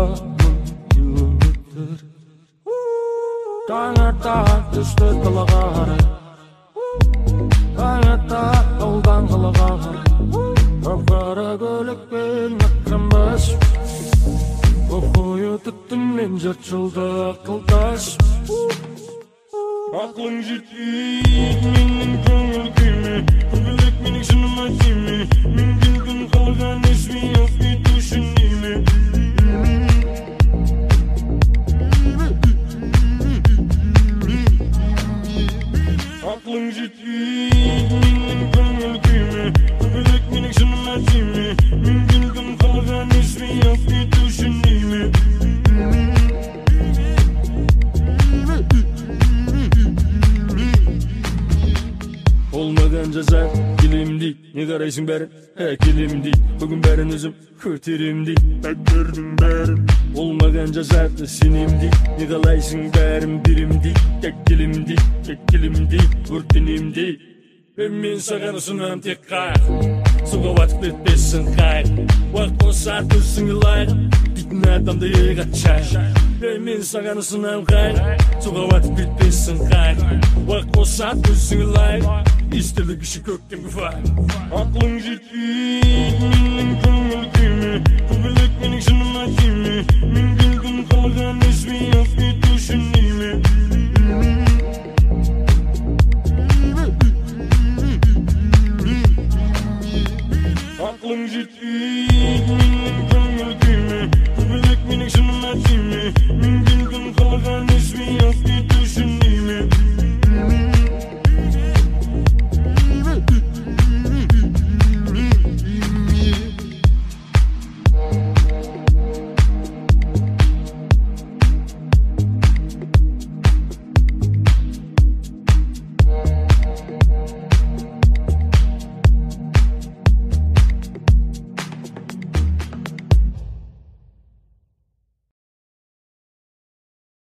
ümittir. Tаңата түсті қылыға қарай, таңата аудан қылыға қарай, қара көлікпен аққанбас, қойы түттіммен жат жылды қылтас. Ақлың жетейік менің көңіл күйме, көбелек менің шыныма тиме, мен келгін қалған есме ақ кету үшін неме. Ақлың жетейік менің көңіл күйме, көбелек менің шыныма тиме, мен келгін қалған есме ақ кету үшін неме. Olmadan жаза келем дейт, не қарайсың бәрін, келем дейт, бүгін бәрін өзім көтерем дейт, бәктердің бәрін. Olmadan жазады сенем дейт, не қалайсың бәрін берем дейт, келем дейт, өртенем дейт. Мен саған ұсынам тек қайық, суға батып кетпесін қайық, уақыт болса төсіңе лайық, дейтін адамды еғатшай. Мен саған ұсынам қайық, суға батып кетпесін қайық, уақыт болса төсіңе лайық, естілік іші көктем күфай. Ақлың жетейік менің көңіл күйме, көбелек менің шыныма тиме, мен келгін қалған есме ақ кету үшін неме. Ақлың жетейік